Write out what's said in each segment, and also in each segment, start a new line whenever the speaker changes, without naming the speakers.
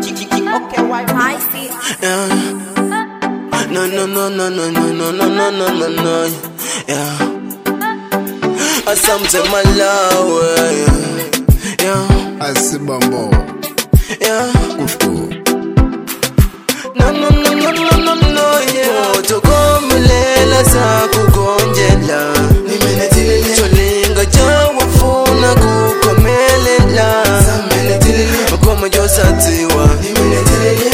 Okay, why? I see.
No. Yeah. Asante Malawi. Yeah.
Asibambo.
Yeah.
Kufu.
No. Yeah. Tokomelela sakugonjela. Nimenetilele. Cholinga chawafuna kukomelela. Koma josatiwa. Nimenetilele.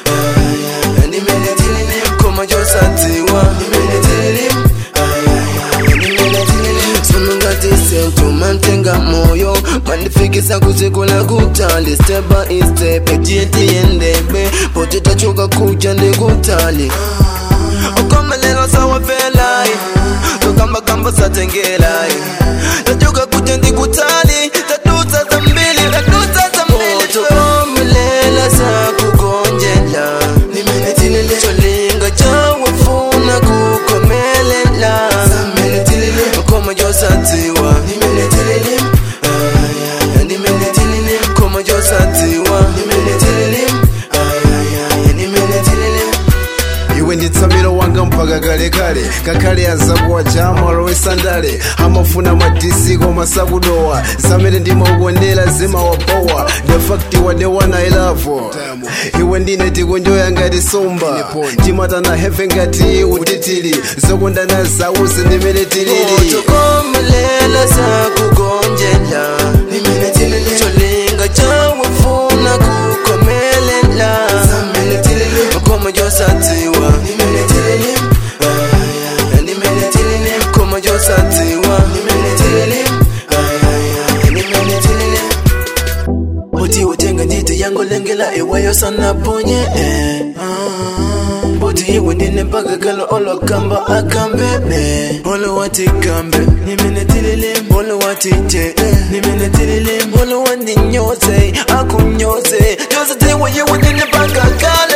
Koma josatiwa. Nimenetilele. Sunungatise utumantenga moyo manifikisa kuzikula kutali step by step ejiti endebe potita chuka kuja ndikutali ukomelelo sawa felai tukamba satengelai tachuka kuja ndikutali tatuta zambili tukomelela sa kugonjela nimenetilele cholinga chawafuna kukomelela koma josatiwa nimenetilele nimenetilele koma josatiwa nimenetilele nimenetilele
Iwe nditsamiro wanga mpaka kale kakale azakuwa chama lowesandale amafuna madisi koma sakudowa zamene ndimaukondera zimawabowa the fact wa the one I love iwe ndine tikunjoya ngati somba timatana heaven ngati utitili zokondana zawusi ndimene tilili
tukomelela sakugonjela nimenetilele cholinga chawafuna kukomelela koma josatiwa nimenetilele nimenetilele koma josatiwa nimenetilele nimenetilele Boti utenga ndite yango lengela ewayo sana ponye Boti iwe ndine mpaka kalo olo kamba akambebe Olo wati kambe nimenetilele Olo wati te nimenetilele Olo wani nyose akunyose Jose tewa yewe ndine mpaka kalo